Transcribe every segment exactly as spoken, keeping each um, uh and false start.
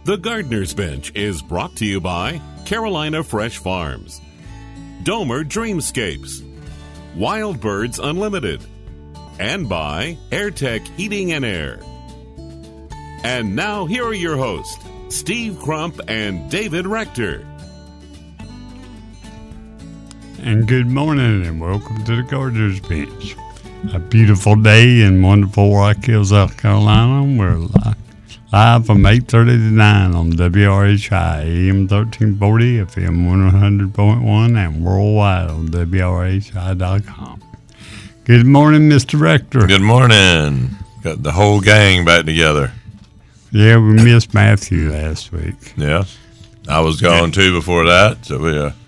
The Gardener's Bench is brought to you by Carolina Fresh Farms, Domer Dreamscapes, Wild Birds Unlimited, and by AirTech Heating and Air. And now here are your hosts, Steve Crump and David Rector. And good morning and welcome to the Gardener's Bench. A beautiful day in wonderful Rock Hill, South Carolina. We're live, live from eight thirty to nine on W R H I, A M thirteen forty, F M one hundred point one, and worldwide on W R H I dot com. Good morning, Mister Rector. Good morning. Got the whole gang back together. Yeah, we missed Matthew last week. Yeah. I was gone too before that, so we are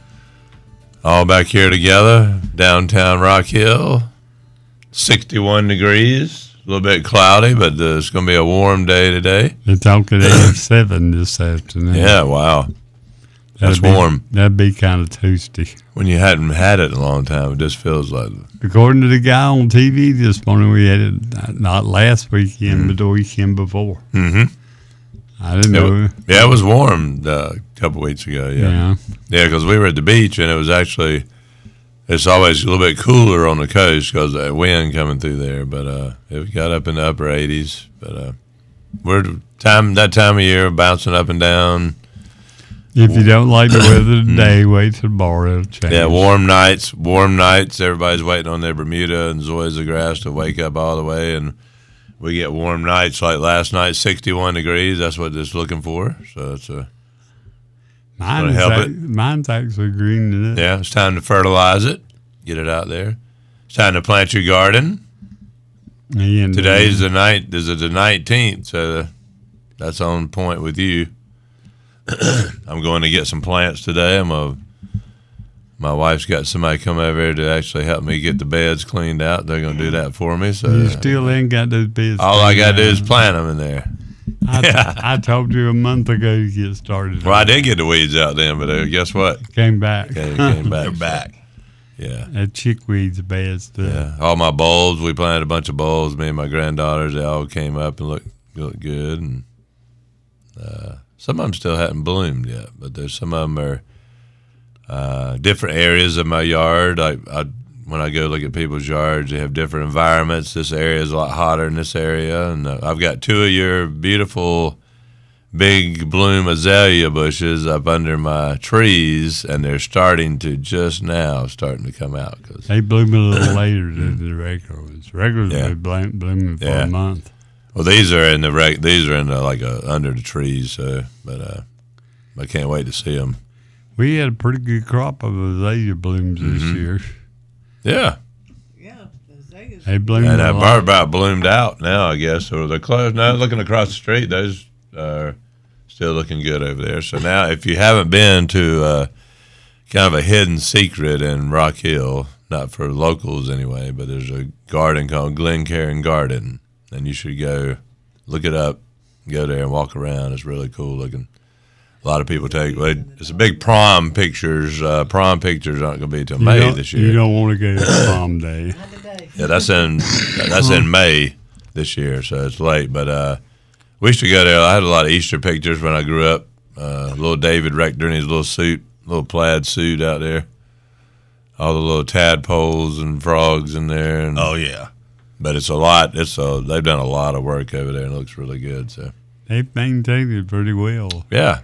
all back here together, downtown Rock Hill. sixty-one degrees, a little bit cloudy, but uh, it's going to be a warm day today. They're talking eighty-seven this afternoon. Yeah, wow. That's That'd be, warm. That'd be kind of toasty. When you hadn't had it in a long time, it just feels like. According to the guy on T V this morning, we had it not last weekend, mm-hmm. but the weekend before. Mm-hmm. I didn't it know. Was, yeah, it was warm uh, a couple weeks ago. Yeah. Yeah, because yeah, we were at the beach, and it was actually. It's always a little bit cooler on the coast because of the wind coming through there, but uh, it got up in the upper eighties. But uh, we're time that time of year bouncing up and down. If you don't like the weather today, wait till tomorrow. It'll change. Yeah, warm nights, warm nights. Everybody's waiting on their Bermuda and Zoysia grass to wake up all the way, and we get warm nights like last night, sixty-one degrees. That's what it's looking for. So it's a. Mine is help ac- it. Mine's actually green today. Yeah, it's time to fertilize it, get it out there. It's time to plant your garden. And, Today's uh, the night. Is it the nineteenth? So that's on point with you. I'm going to get some plants today. I'm a. My wife's got somebody come over here to actually help me get the beds cleaned out. They're going to do that for me. So you still ain't got those beds. All I got to do is plant them in there. I, yeah. I told you a month ago to get started. Well, I did get the weeds out then, but uh, guess what? Came back. Came, came back. They're back. Yeah. That chickweed's bad stuff. Yeah. All my bulbs, we planted a bunch of bulbs. Me and my granddaughters, they all came up and looked, looked good. And uh, some of them still hadn't bloomed yet, but there's some of them are uh, different areas of my yard. I, I When I go look at people's yards, they have different environments. This area is a lot hotter in this area. And uh, I've got two of your beautiful big bloom azalea bushes up under my trees, and they're starting to just now starting to come out. Cause, they bloom a little later than the regular ones. Regulars Yeah. been bloom, blooming for Yeah. a month. Well, these are in the reg- these are in the, like a, under the trees, so, but uh, I can't wait to see them. We had a pretty good crop of azalea blooms this Mm-hmm. year. Yeah. Yeah, azaleas. They bloomed And a uh, lot. bar about bloomed out now, I guess. Or they're closed. Now, looking across the street, those are still looking good over there. So now, if you haven't been to uh, kind of a hidden secret in Rock Hill, not for locals anyway, but there's a garden called Glencairn Garden, and you should go look it up, go there and walk around. It's really cool looking. A lot of people take. Well, it's a big prom pictures. Uh, prom pictures aren't going to be till You May don't- this year. You don't want to go to prom day. Not today. Yeah, that's in that's in May this year, so it's late. But uh, we used to go there. I had a lot of Easter pictures when I grew up. Uh, little David Rector in his little suit, little plaid suit out there. All the little tadpoles and frogs in there. And, Oh yeah. but it's a lot. It's a they've done a lot of work over there, and it looks really good. So They've maintained it pretty well. yeah,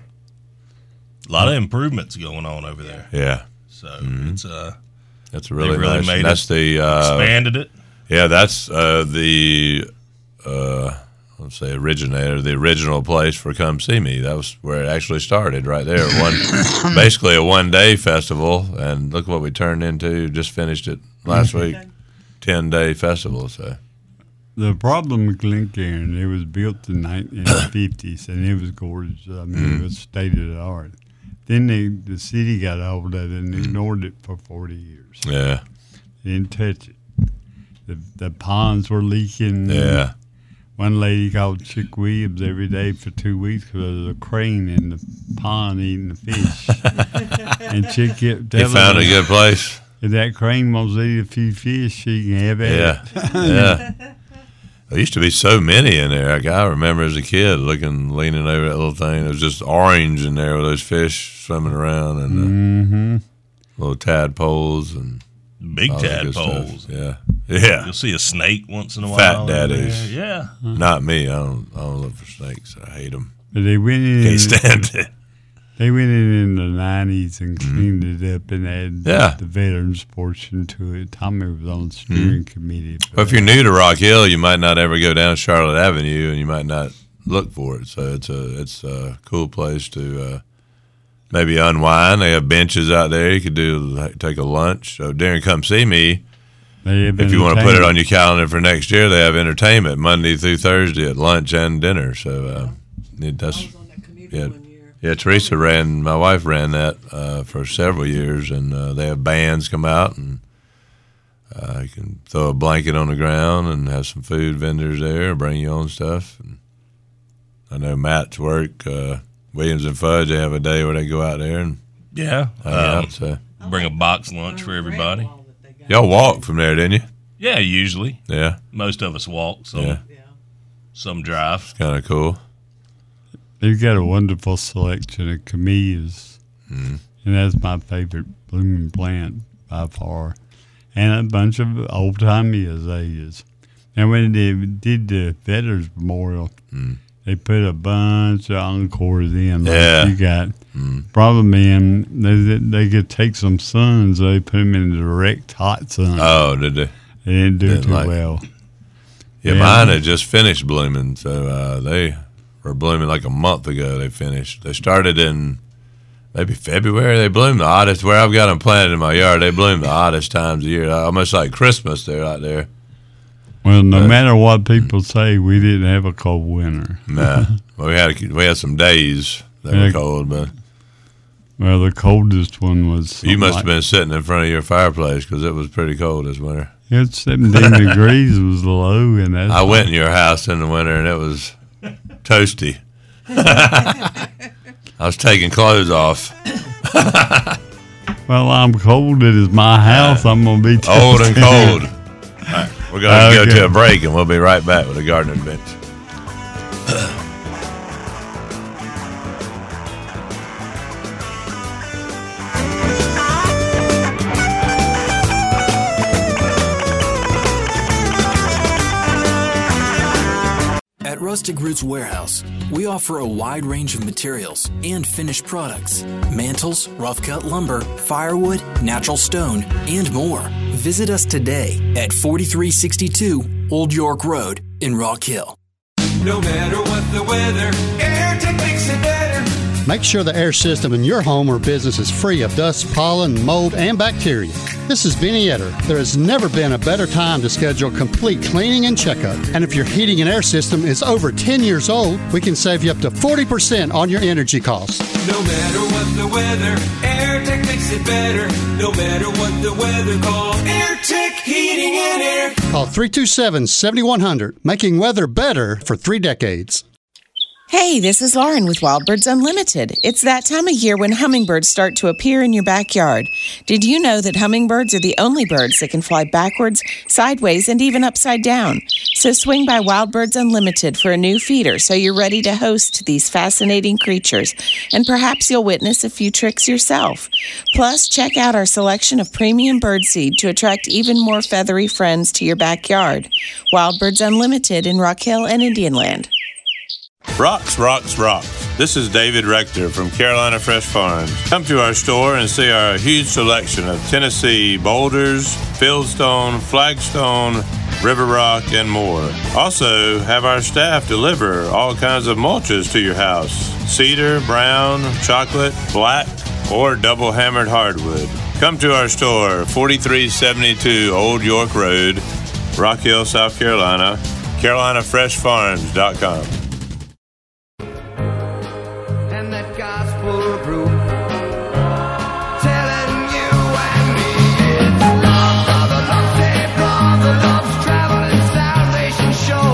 A lot of improvements going on over there. yeah, So it's uh that's a really, really nice. made and that's it, the uh, expanded it. yeah, that's uh, the. Uh, Let's say originator, the original place for Come See Me. That was where it actually started, right there. One, basically a one-day festival, and look what we turned into. Just finished it last week, ten-day festival. So The problem with Glencairn, it was built in the fifties, and it was gorgeous. I mean, Mm. it was state of the art. Then they, the city got hold of it and ignored it for forty years. yeah, They didn't touch it. The, the ponds were leaking. yeah, One lady called Chick Williams every day for two weeks because there was a crane in the pond eating the fish. And Chick kept he telling found her, a good place. if that crane wants to eat a few fish, she can have it. Yeah, yeah. There used to be so many in there. Like I remember as a kid looking, leaning over that little thing. It was just orange in there with those fish swimming around and uh, Mm-hmm. little tadpoles and Big all that good tadpoles. stuff. Yeah, yeah. You'll see a snake once in a Fat while. in daddies. there. Yeah. Not me. I don't. I don't look for snakes. I hate them. But they went in. Can't stand it. They went in in the nineties and cleaned it up and added Yeah. the veterans portion to it. Tommy was on the steering committee. for Well, if you're that. new to Rock Hill, you might not ever go down Charlotte Avenue, and you might not look for it. So it's a it's a cool place to uh, maybe unwind. They have benches out there. You could do like, take a lunch. So during Come See Me, They have if you want to put it entertainment. on your calendar for next year, they have entertainment Monday through Thursday at lunch and dinner. So uh, it, I that's was on that committee yeah. one year. Yeah, Teresa ran, my wife ran that uh, for several years, and uh, they have bands come out, and uh, you can throw a blanket on the ground and have some food vendors there, bring your own stuff. And I know Matt's work, uh, Williams and Fudge, they have a day where they go out there and Yeah. hang Um, out. So bring a box lunch for everybody. Wall that they got. y'all walked from there, didn't you? Yeah, usually. Yeah, Most of us walk, some, yeah, Yeah. some drive. kind of cool. They've got a wonderful selection of camellias, Mm. and that's my favorite blooming plant by far. And a bunch of old-timey azaleas. And when they did the Veterans Memorial, Mm. they put a bunch of encores in. Like Yeah. you got. Mm. Problem in, they, they could take some suns, they put them in the direct hot sun. Oh, did they? They didn't do didn't too like- well. Yeah, Yeah. mine had just finished blooming, so uh, they were blooming like a month ago. They finished. They started in maybe February. They bloom the oddest. Where I've got them planted in my yard, they bloom the oddest times of year, almost like Christmas. They're out there. Well, no Uh, matter what people say, we didn't have a cold winter. Nah, well, we had we had some days that Yeah. were cold, but Well, the coldest one was. you must like, have been sitting in front of your fireplace because it was pretty cold this winter. It's seventeen degrees was low, and that's. I went in your house in the winter and it was toasty. I was taking clothes off. Well, I'm cold. It is my house. I'm gonna be Old and toasty. cold. All right, we're going to Okay. go to a break, and we'll be right back with the Gardener's Bench. At Rustic Roots Warehouse, we offer a wide range of materials and finished products. Mantles, rough-cut lumber, firewood, natural stone, and more. Visit us today at forty-three sixty-two Old York Road in Rock Hill. No matter what the weather, AirTech makes it better. Make sure the air system in your home or business is free of dust, pollen, mold, and bacteria. This is Benny Etter. There has never been a better time to schedule complete cleaning and checkup. And if your heating and air system is over ten years old, we can save you up to forty percent on your energy costs. No matter what the weather, AirTech makes it better. No matter what the weather, call AirTech Heating and Air. Call three two seven, seven one zero zero, making weather better for three decades. Hey, this is Lauren with Wild Birds Unlimited. It's that time of year when hummingbirds start to appear in your backyard. Did you know that hummingbirds are the only birds that can fly backwards, sideways, and even upside down? So swing by Wild Birds Unlimited for a new feeder so you're ready to host these fascinating creatures, and perhaps you'll witness a few tricks yourself. Plus, check out our selection of premium birdseed to attract even more feathery friends to your backyard. Wild Birds Unlimited in Rock Hill and Indian Land. Rocks, rocks, rocks. This is David Rector from Carolina Fresh Farms. Come to our store and see our huge selection of Tennessee boulders, fieldstone, flagstone, river rock, and more. Also, have our staff deliver all kinds of mulches to your house. Cedar, brown, chocolate, black, or double hammered hardwood. Come to our store, forty-three seventy-two Old York Road, Rock Hill, South Carolina, carolina fresh farms dot com. And that gospel group telling you and me it's love, brother, love, say brother, love's traveling salvation show.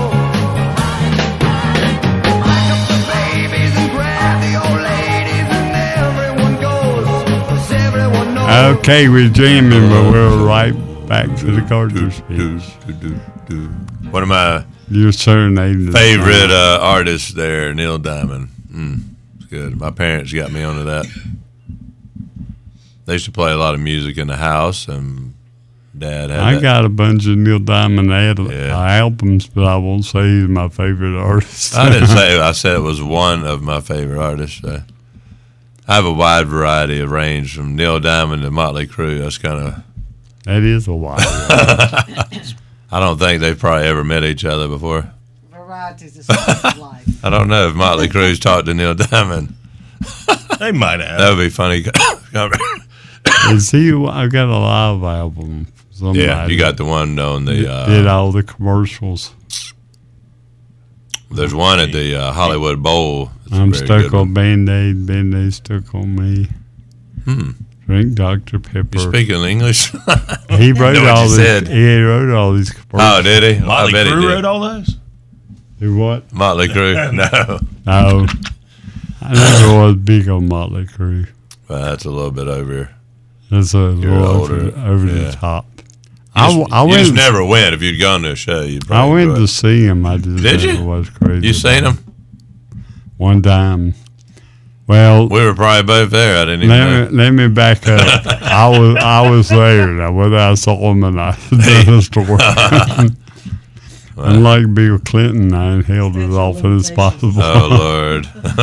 Pack up the babies and grab the old ladies and everyone goes, 'cause everyone knows. Okay, we're jamming, but we're right back to the Gardener's Bench. One of my You're serenading. Favorite uh, artist there, Neil Diamond. Mm, it's good. My parents got me onto that. They used to play a lot of music in the house, and Dad had I that. got a bunch of Neil Diamond ad- Yeah. uh, albums, but I won't say he's my favorite artist. I didn't say. I said it was one of my favorite artists. Uh, I have a wide variety of range from Neil Diamond to Motley Crue. That's kind of. That is a wild. I don't think they've probably ever met each other before. Varieties of spice of life. I don't know if Motley Crue's talked to Neil Diamond. They might have. That would be funny. And see, I got a live album. Somebody Yeah, you got the one on the. did Uh, all the commercials. there's one at the uh, Hollywood Bowl. It's a I'm very stuck good on one. Band-Aid, Band-Aid stuck on me. Hmm. Drink Doctor Pepper. You speaking English? He wrote Know what all you these. said. He wrote all these commercials. Oh, did he? Motley I bet he Crue did. wrote all those? Do what? Motley Crue? No. No. I never was big on Motley Crue. Well, that's a little bit over. That's a little over, older. over Yeah. the top. You I, just, I you went. just never went. If you'd gone to a show, you'd I probably went enjoy to it. see him. I just Did never you? was crazy. You seen him? One time. Well, We were probably both there. I didn't even know. let me, let me back up. I was I was there. Now, whether I saw him or not, the story. Unlike Bill Clinton, I inhaled it as often as possible. Oh, Lord.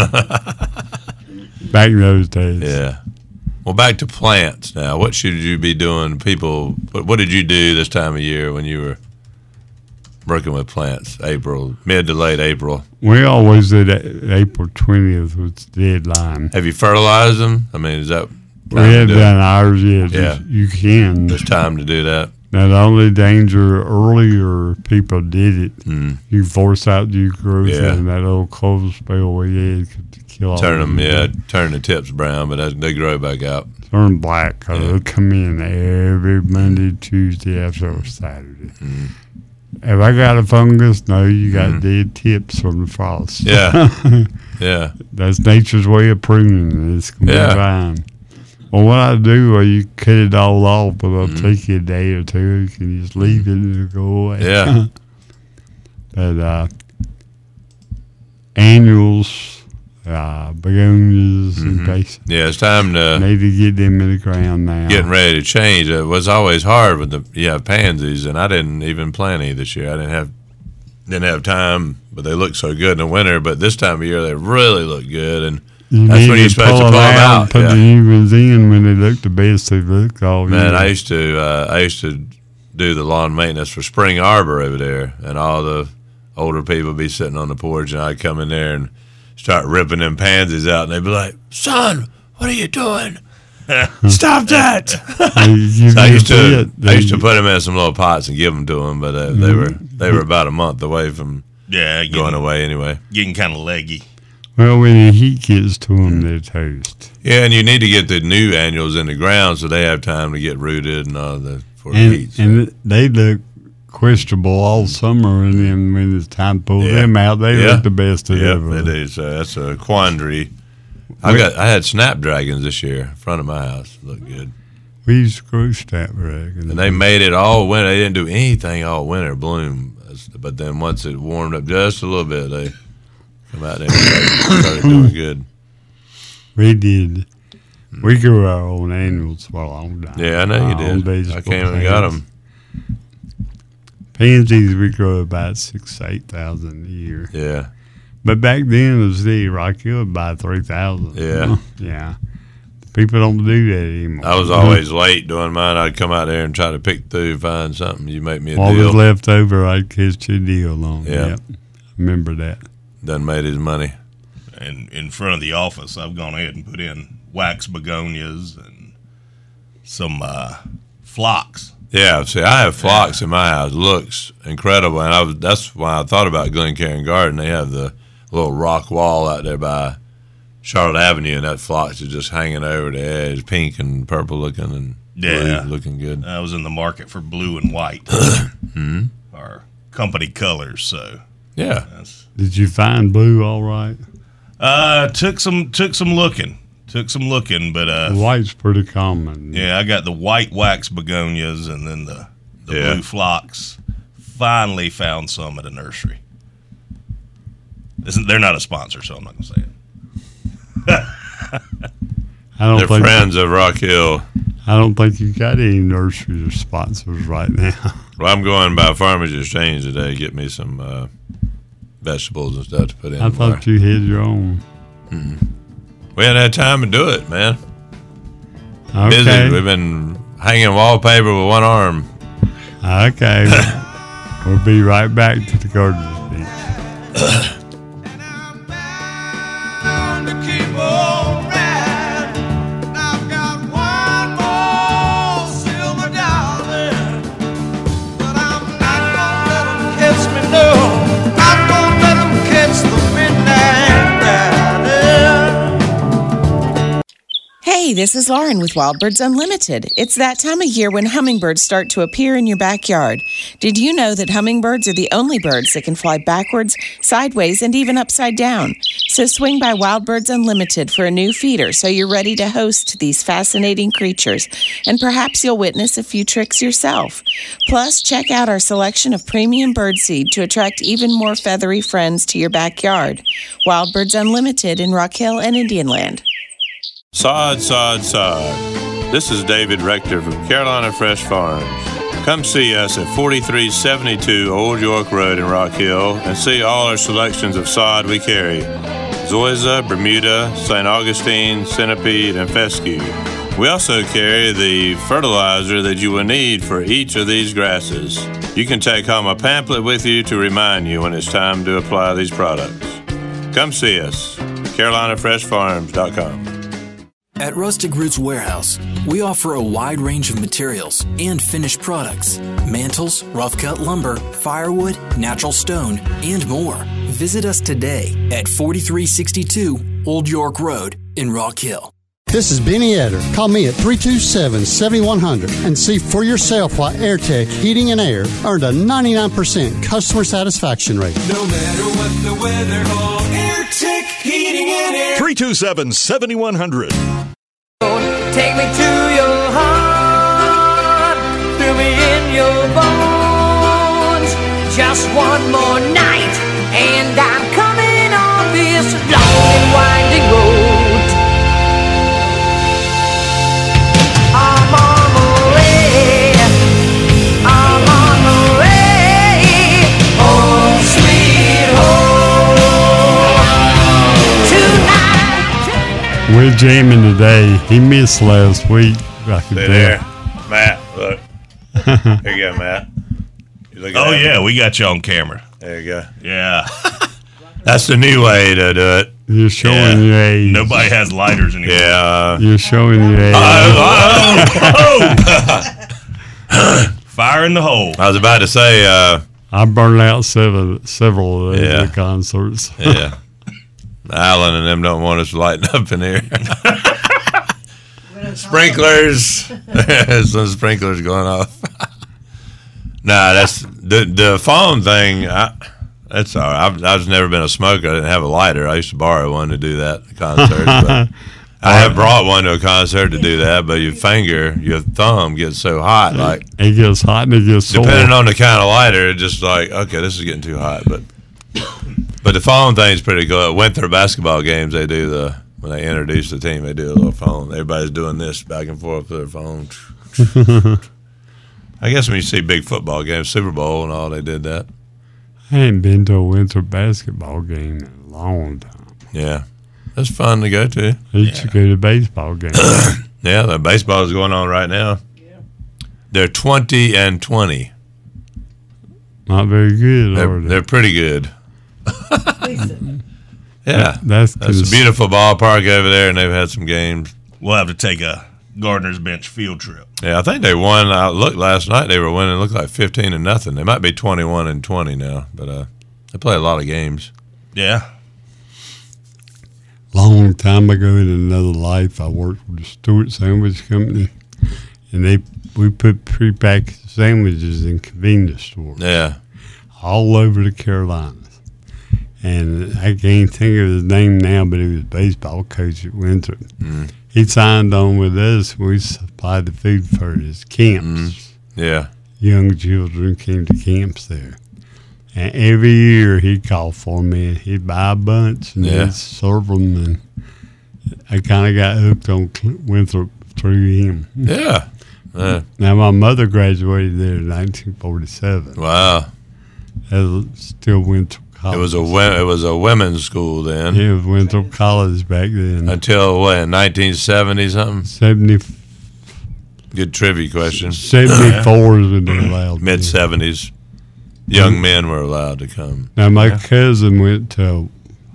Back in those days. Yeah. Well, back to plants now. What should you be doing? People, what, what did you do this time of year when you were working with plants? April, mid to late April. We always did a- April twentieth was the deadline. Have you fertilized them? I mean, is that We time to had do it? done ours, yes. Yeah. You, you can. There's time to do that. Now, the only danger earlier people did it, Mm. you force out new growth, Yeah. and that old cold spell we had could kill all Turn them, the- yeah, turn the tips brown, but as they grow back out. Turn black, because Yeah. they'll come in every Monday, Tuesday, after Saturday. Mm. Have I got a fungus? No, you got dead tips from the frost. Mm-hmm. Yeah. Yeah. That's nature's way of pruning. It's going to Yeah. be fine. Well, what I do, is you cut it all off, but it'll Mhm. take you a day or two. You can just leave it and it'll go away. Yeah. But uh, annuals, uh, begonias, and Mhm. basic. Yeah, it's time to Need to get them in the ground now. getting ready to change. It was always hard with the you have pansies, and I didn't even plant any this year. I didn't have didn't have time, but they look so good in the winter. But this time of year, they really look good, and You that's need when you're supposed to pull them out, out. Put Yeah. the humans in when they look the best. They look all Man, year. I used to uh, I used to do the lawn maintenance for Spring Arbor over there, and all the older people would be sitting on the porch, and I'd come in there and start ripping them pansies out, and they'd be like, "Son, what are you doing? Stop that!" They- you So I can used see to it. I used to They- put them in some little pots and give them to them, but uh, they were they were about a month away from Yeah, getting, going away anyway. getting kind of leggy. Well, when the heat gets to them, they're toast. Yeah, and you need to get the new annuals in the ground so they have time to get rooted and all the for the And, heat. so- and they look questionable all summer, and then when it's time to pull Yeah. them out, they Yeah. look the best of Yep, ever. it is. So that's a quandary. I got I had snapdragons this year in front of my house. Look good. We used to grow snapdragons. And they made it all winter. They didn't do anything all winter bloom. But then once it warmed up just a little bit, they come out there and started, started doing good. We did. We grew our own annuals for a long time. Yeah, I know Our you own did. vegetable I came and got plants. them. Pansies, we grow about six, eight thousand a year. Yeah. But back then, it was the Rock Hill would buy three thousand. Yeah. Yeah. People don't do that anymore. I was always late doing mine. I'd come out there and try to pick through, find something. You make me a What deal. was left over, I'd catch you a deal on. Yeah. Yep. Remember that. Done made his money. And in front of the office, I've gone ahead and put in wax begonias and some uh, phlox. Yeah, see, I have phlox in my house. Looks incredible, and I was, that's why I thought about Glencairn Garden. They have the little rock wall out there by Charlotte Avenue, and that phlox is just hanging over the edge, pink and purple looking, and Yeah. blue looking good. I was in the market for blue and white, Hmm? our company colors. So Yeah, that's, Did you find blue all right? uh, took some took some looking, took some looking, but uh, The white's pretty common. yeah, I got the white wax begonias and then the the Yeah. blue phlox. finally found some at a nursery. Isn't they're not a sponsor, so I'm not going to say it. I don't They're think friends of Rock Hill. I don't think you got any nurseries or sponsors right now. Well, I'm going by Farmers Exchange today to get me some uh, vegetables and stuff to put in. I thought tomorrow. you had your own. Mm-hmm. We hadn't had time to do it, man. Okay. Busy. We've been hanging wallpaper with one arm. Okay. We'll be right back to the Gardener's Bench. Hey, this is Lauren with Wild Birds Unlimited. It's that time of year when hummingbirds start to appear in your backyard. Did you know that hummingbirds are the only birds that can fly backwards, sideways, and even upside down? So swing by Wild Birds Unlimited for a new feeder so you're ready to host these fascinating creatures, and perhaps you'll witness a few tricks yourself. Plus, check out our selection of premium birdseed to attract even more feathery friends to your backyard. Wild Birds Unlimited in Rock Hill and Indian Land. Sod, sod, sod. This is David Rector from Carolina Fresh Farms. Come see us at forty-three seventy-two Old York Road in Rock Hill and see all our selections of sod we carry. Zoysia, Bermuda, Saint Augustine, Centipede, and Fescue. We also carry the fertilizer that you will need for each of these grasses. You can take home a pamphlet with you to remind you when it's time to apply these products. Come see us, carolina fresh farms dot com. At Rustic Roots Warehouse, we offer a wide range of materials and finished products, mantles, rough-cut lumber, firewood, natural stone, and more. Visit us today at forty-three sixty-two Old York Road in Rock Hill. This is Benny Etter. Call me at three two seven, seven one zero zero and see for yourself why AirTech Heating and Air earned a ninety-nine percent customer satisfaction rate. No matter what the weather, call AirTech Heating and Air. three two seven, seven one zero zero. Take me to your heart, fill me in your bones. Just one more night, and I'm coming on this long and winding road. I'm on the way, I'm on the way, home sweet home. Tonight, tonight. We're jamming today. He missed last week. I can Stay tell. there. Matt, look. Here you go, Matt. You look at Oh, that? yeah, we got you on camera. There you go. Yeah. That's the new way to do it. You're showing Yeah. your age. Nobody has lighters anymore. Yeah. You're showing your age. Fire in the hole. I was about to say, uh, I burned out several, several of those Yeah. at concerts. yeah. Alan and them don't want us lighting up in here. Sprinklers. Some sprinklers going off. Nah, that's the the phone thing. I, that's all right. I've, I've never been a smoker. I didn't have a lighter. I used to borrow one to do that at concerts. But I have brought one to a concert to do that. But your finger, your thumb gets so hot. Like It gets hot and it gets sore. depending on the kind of lighter, it's just like, okay, this is getting too hot. But but the phone thing's pretty good. Winter basketball games, they do the when they introduce the team, they do a little phone. Everybody's doing this back and forth with their phone. I guess when you see big football games, Super Bowl and all, they did that. I ain't been to a winter basketball game in a long time. Yeah, that's fun to go to. I used to go to baseball games. Yeah, the baseball is going on right now. Yeah. They're twenty and twenty. Not very good, They're, are they? they're pretty good. Yeah, That's that's a 'cause- beautiful ballpark over there, and they've had some games. We'll have to take a Gardener's Bench field trip. Yeah, I think they won. I looked last night; they were winning. It looked like fifteen and nothing. They might be twenty-one and twenty now, but uh, they play a lot of games. Yeah. Long time ago in another life, I worked with the Stewart Sandwich Company, and they we put prepackaged sandwiches in convenience stores Yeah, all over the Carolinas. And I can't think of his name now, but he was a baseball coach at Winthrop. Mm. He signed on with us. We supplied the food for his camps. yeah. young children came to camps there. And every year he'd call for me, and he'd buy a bunch, and Yeah. he'd serve them, and I kind of got hooked on Cl- Winthrop through him. Yeah. Yeah. Now, my mother graduated there in nineteen forty-seven. Wow. It was still Winthrop College. It was a wo- it was a women's school then. It was Winthrop College back then. Until what, nineteen seventy something? seventy, Good trivia question. seventy-four is when they allowed me. Mid seventies. Young men were allowed to come. Now, my cousin went to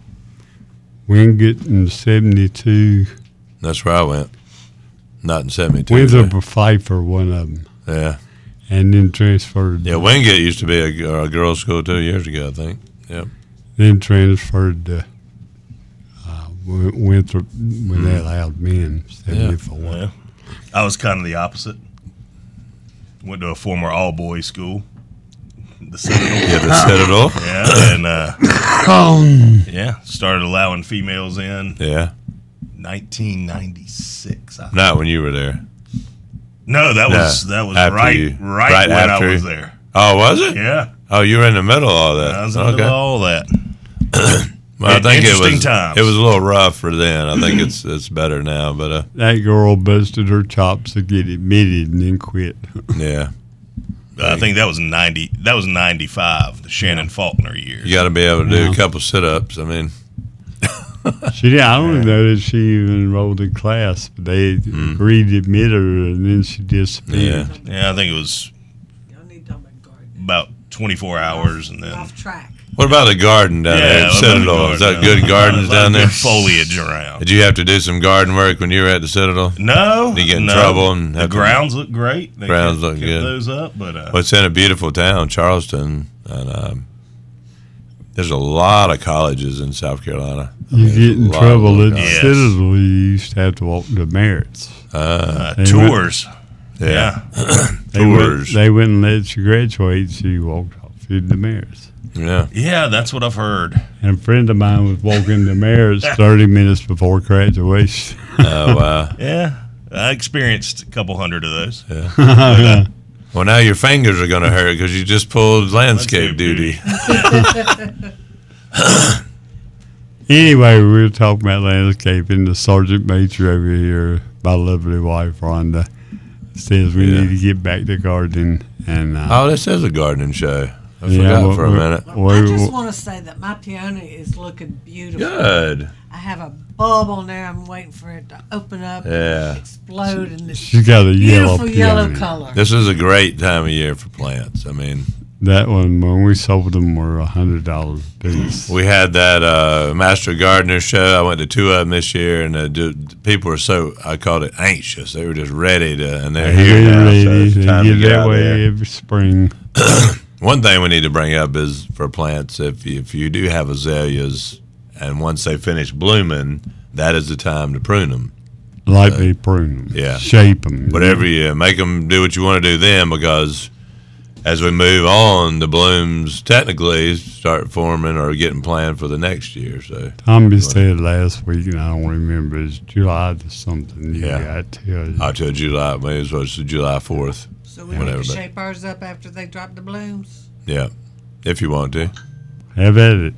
Wingate in seventy-two. That's where I went. Not in seventy-two. Winthrop or Pfeiffer, one of them. Yeah. And then transferred. Yeah, Wingate used to be a, a girls' school two years ago, I think. Yep. Then transferred to uh, Win- Winthrop when they allowed men, seventy-four. Yeah. I was kind of the opposite. Went to a former all-boys school. The Citadel. Yeah, the Citadel. Yeah, and uh, Um, yeah, started allowing females in. Yeah. nineteen ninety-six. I Not when you were there. No, that No, was that was after right you- right, right when after I was you- there. Oh, was it? Yeah, Oh, you were in the middle of all that. I was in the okay. middle of all that. Well, I think it Interesting was times. it was a little rough for then. I think it's it's better now, but uh, that girl busted her chops to get admitted and then quit. yeah, I think that was ninety. That was ninety-five. The Shannon Faulkner years. you got to be able to do Yeah. a couple sit-ups. I mean, She did. I don't even know that she even enrolled in class, but they agreed to admit her, and then she disappeared. yeah, Yeah, I think it was Y'all need to talk about gardening. about twenty-four hours, and then Off track. What about the garden down Yeah, there at what about the Citadel? Is that garden? good A gardens lot of down good there? foliage around. Did you have to do some garden work when you were at the Citadel? No, Did you get in no. trouble and the have to- grounds look great. They Grounds kept, look kept good. Those up, but uh, Well, it's in a beautiful town, Charleston, and um, there's a lot of colleges in South Carolina. I You mean, get in a lot of trouble little at the Yes. Citadel, you used to have to walk to Merritt's. Uh, uh, They tours. yeah. They wouldn't, Tours. they wouldn't let you graduate, so you walked off to the Merritt's. Yeah. Yeah, that's what I've heard. And a friend of mine was walking to Merritt's thirty minutes before graduation. Oh, wow. Yeah, I experienced a couple hundred of those. Yeah. Well, now your fingers are going to hurt because you just pulled landscape, Landscape duty. duty. Anyway, we were talking about landscaping. The sergeant major over here, my lovely wife Rhonda, says we Yeah. need to get back to gardening. And uh, Oh, this is a gardening show. I Yeah, forgot well, for a well, minute. well, I well, just want to say that my peony is looking beautiful. Good. I have a bulb on there. I'm waiting for it to open up Yeah. and explode. And it's she's got a yellow beautiful yellow peony. color. This is a great time of year for plants. I mean, That one, when we sold them, were a hundred dollars a piece. we had that uh, Master Gardener show. I went to two of them this year, and uh, ju- people were so, I called it anxious. They were just ready to, and they're They here get now. ready. So it's They time to get get that out way there. every spring. One thing we need to bring up is for plants, if you, if you do have azaleas, and once they finish blooming, that is the time to prune them. Lightly prune them. yeah. Shape them. Whatever you make them do what you want to do then, because as we move on, the blooms technically start forming or getting planned for the next year. So Tommy said last week, and I don't remember, it's July to something. You Yeah. got to. until July, maybe it's supposed to July fourth. So we whatever, need to but- shape ours up after they drop the blooms. Yeah, if you want to. Have at it.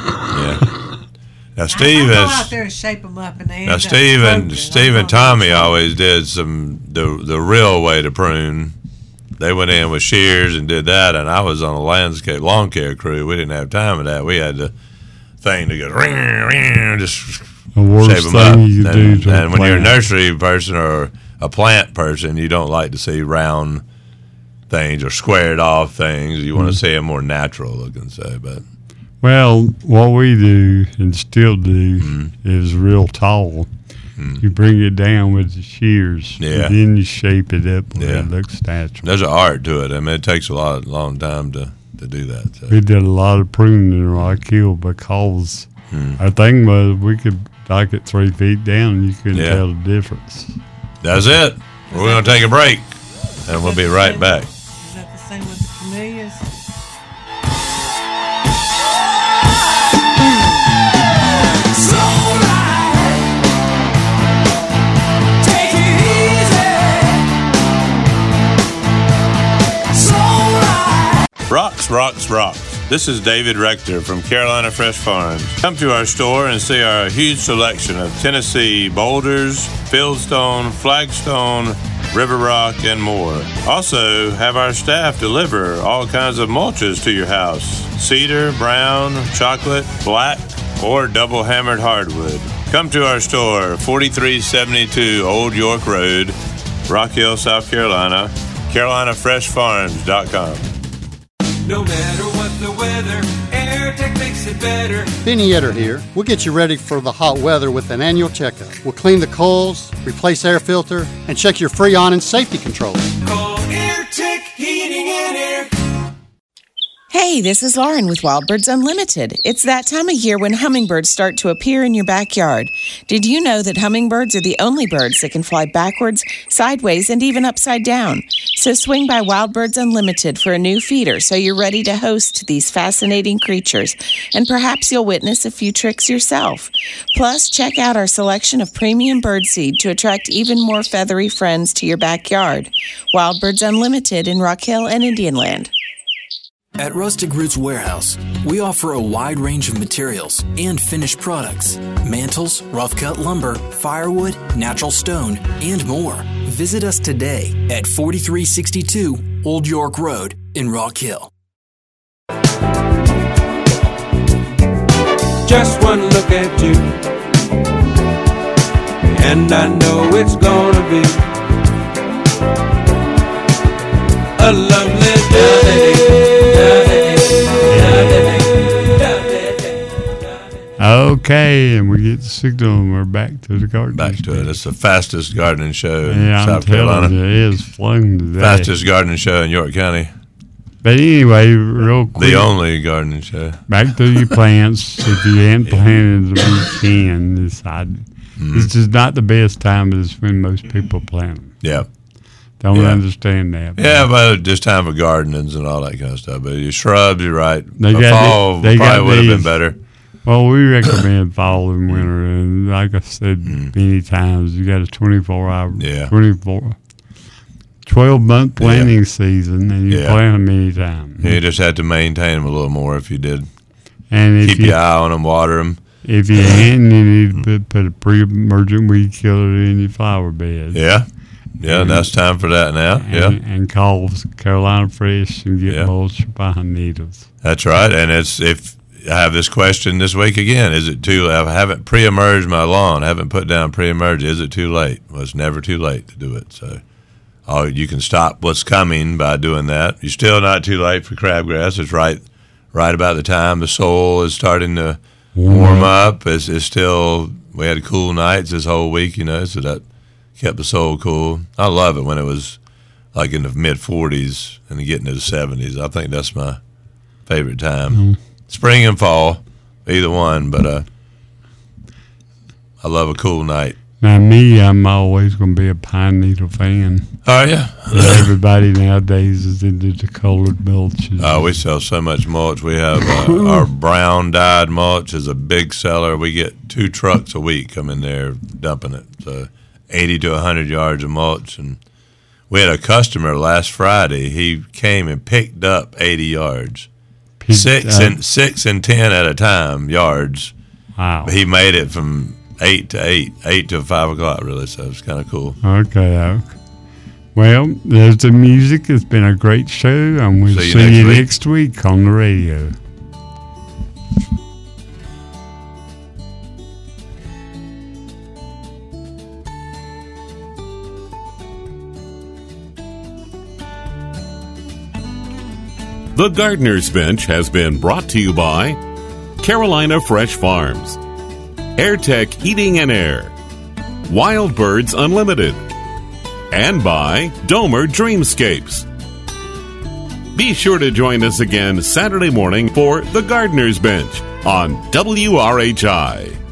Yeah. Now I, Steve I go out has. there and shape them up, and they Now end up Steve and broken. Steve I'm and gonna Tommy try. always did some the the real way to prune. They went in with shears and did that, and I was on a landscape lawn care crew. We didn't have time for that. We had the thing to go ring, ring, just The worst shape them thing up. you and do to a and when you're a plant. nursery person or a plant person, you don't like to see round things or squared off things. You want to see them more natural looking. So, but Well, what we do and still do Mm-hmm. is real tall. You bring it down with the shears. Yeah. And then you shape it up where Yeah. it looks natural. there's an art to it. I mean, it takes a lot, long time to, to do that. So. We did a lot of pruning in Rock Hill because Hmm. our thing was we could dock it three feet down and you couldn't Yeah. tell the difference. That's it. We're going to take a break, and we'll be right back. Is that the same with the camellias? Take it easy. So Rocks, Rocks, Rocks. This is David Rector from Carolina Fresh Farms. Come to our store and see our huge selection of Tennessee boulders, fieldstone, flagstone, river rock, and more. Also, have our staff deliver all kinds of mulches to your house. Cedar, brown, chocolate, black, or double hammered hardwood. Come to our store, forty-three seventy-two Old York Road, Rock Hill, South Carolina, carolina fresh farms dot com. No matter what the weather, AirTech makes it better. Benny Etter here. We'll get you ready for the hot weather with an annual checkup. We'll clean the coils, replace air filter, and check your Freon and safety controls. Call AirTech Heating and Air. Hey, this is Lauren with Wild Birds Unlimited. It's that time of year when hummingbirds start to appear in your backyard. Did you know that hummingbirds are the only birds that can fly backwards, sideways, and even upside down? So swing by Wild Birds Unlimited for a new feeder so you're ready to host these fascinating creatures. And perhaps you'll witness a few tricks yourself. Plus, check out our selection of premium birdseed to attract even more feathery friends to your backyard. Wild Birds Unlimited in Rock Hill and Indian Land. At Rustic Roots Warehouse, we offer a wide range of materials and finished products. Mantles, rough-cut lumber, firewood, natural stone, and more. Visit us today at forty-three sixty-two Old York Road in Rock Hill. Just one look at you, and I know it's gonna be a lovely day. Okay, and we get the signal and we're back to the garden. Back to it. It's the fastest gardening show in yeah, South I'm Carolina. You, it is flung today. Fastest gardening show in York County. But anyway, real quick. The only gardening show. Back to your plants. If you hadn't planted the weekend, this, I, mm-hmm. this is not the best time, but it's when most people plant them. Yeah. Don't yeah. understand that. Yeah, but just time for gardenings and all that kind of stuff. But your shrubs, you're right. They the got fall the, they probably would have been these, better. Well, we recommend fall and winter. And like I said mm. many times, you got a twenty-four hour, yeah. twenty-four, twelve-month planting yeah. season, and you yeah. plant them anytime. You just have to maintain them a little more if you did. And if Keep you, your eye on them, water them. If you hadn't, you need to put, put a pre-emergent weed killer in your flower beds. Yeah. Yeah, and, that's time for that now. And, yeah, and call Carolina Fresh and get yeah. mulch behind needles. That's right. And it's if I have this question this week again, is it too? I haven't pre-emerged my lawn. I haven't put down pre-emerge. Is it too late? Well, it's never too late to do it. So, oh, you can stop what's coming by doing that. You're still not too late for crabgrass. It's right, right about the time the soil is starting to warm, warm up. It's, it's still. We had cool nights this whole week, you know, so that kept the soil cool. I love it when it was like in the mid forties and getting to the seventies. I think that's my favorite time. Mm. Spring and fall, either one, but uh, I love a cool night. Now, me, I'm always going to be a pine needle fan. Oh, yeah. Everybody nowadays is into the colored mulches. Oh, we sell so much mulch. We have uh, our brown dyed mulch is a big seller. We get two trucks a week come in there dumping it. So eighty to one hundred yards of mulch. And we had a customer last Friday. He came and picked up eighty yards. Picked six up. and six and ten at a time yards. Wow. He made it from eight to eight, eight to five o'clock, really. So it's kind of cool. Okay, Oak. Well, there's the music. It's been a great show, and we'll see you, see next, you week. next week on the radio. The Gardener's Bench has been brought to you by Carolina Fresh Farms, AirTech Heating and Air, Wild Birds Unlimited, and by Domer Dreamscapes. Be sure to join us again Saturday morning for The Gardener's Bench on W R H I.